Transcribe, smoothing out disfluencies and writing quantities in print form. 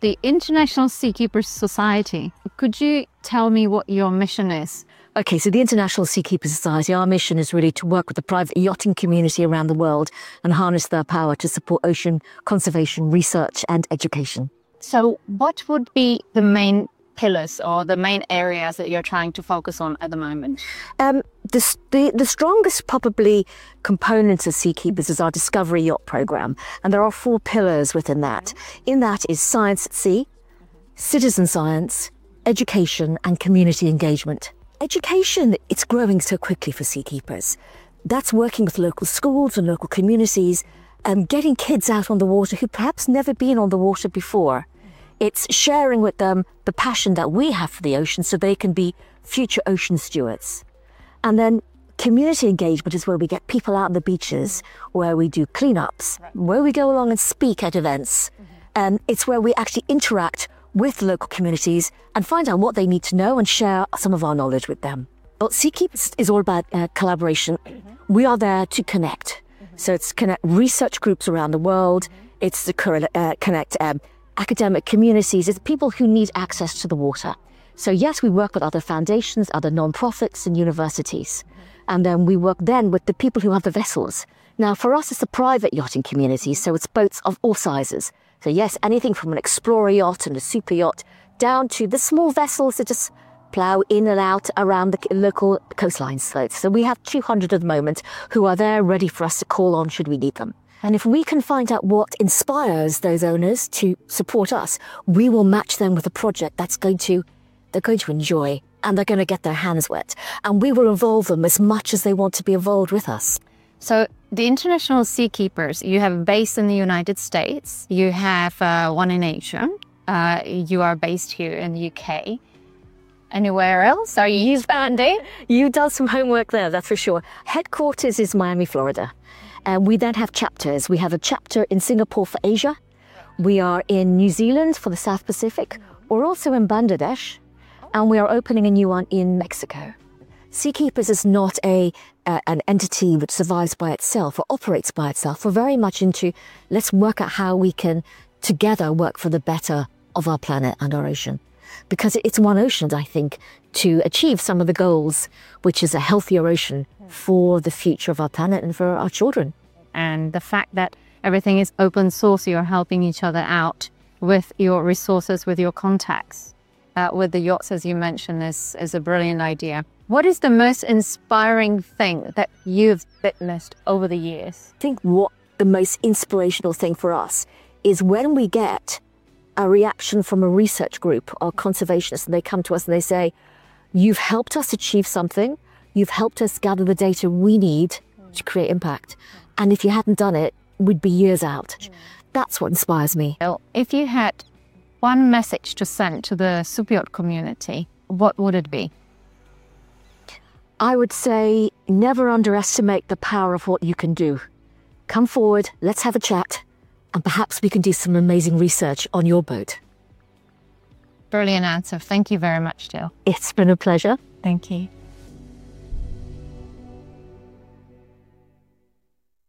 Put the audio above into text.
the International Seakeepers Society. Could you tell me what your mission is? Okay, so the International Seakeepers Society, our mission is really to work with the private yachting community around the world and harness their power to support ocean conservation, research and education. So what would be the main pillars or the main areas that you're trying to focus on at the moment? The strongest probably components of Seakeepers is our Discovery Yacht Programme, and there are 4 pillars within that. In that is science at sea, citizen science, education and community engagement. Education, it's growing so quickly for Seakeepers. That's working with local schools and local communities and getting kids out on the water who perhaps never been on the water before. It's sharing with them the passion that we have for the ocean so they can be future ocean stewards. And then community engagement is where we get people out on the beaches, where we do cleanups, where we go along and speak at events. And it's where we actually interact with local communities and find out what they need to know and share some of our knowledge with them. Well, Seakeepers is all about collaboration. We are there to connect. So it's connect research groups around the world. It's to connect academic communities. It's people who need access to the water. So yes, we work with other foundations, other non-profits and universities. And then we work then with the people who have the vessels. Now for us, it's a private yachting community, so it's boats of all sizes. So yes, anything from an explorer yacht and a super yacht down to the small vessels that just plough in and out around the local coastline slots. So we have 200 at the moment who are there ready for us to call on should we need them. And if we can find out what inspires those owners to support us, we will match them with a project they're going to enjoy and they're going to get their hands wet. And we will involve them as much as they want to be involved with us. So the International Seakeepers, you have a base in the United States, you have one in Asia, you are based here in the UK. Anywhere else? Are you expanding? You've done some homework there, that's for sure. Headquarters is Miami, Florida. And we then have chapters. We have a chapter in Singapore for Asia. We are in New Zealand for the South Pacific. We're also in Bangladesh. And we are opening a new one in Mexico. Seakeepers is not an entity which survives by itself or operates by itself. We're very much into, let's work out how we can together work for the better of our planet and our ocean. Because it's one ocean, I think, to achieve some of the goals, which is a healthier ocean for the future of our planet and for our children. And the fact that everything is open source, you're helping each other out with your resources, with your contacts, with the yachts, as you mentioned, is a brilliant idea. What is the most inspiring thing that you've witnessed over the years? I think what the most inspirational thing for us is when we get a reaction from a research group or conservationists and they come to us and they say, you've helped us achieve something, you've helped us gather the data we need to create impact. And if you hadn't done it, we'd be years out. That's what inspires me. Well, if you had one message to send to the super yacht community, what would it be? I would say never underestimate the power of what you can do. Come forward, let's have a chat, and perhaps we can do some amazing research on your boat. Brilliant answer. Thank you very much, Jill. It's been a pleasure. Thank you.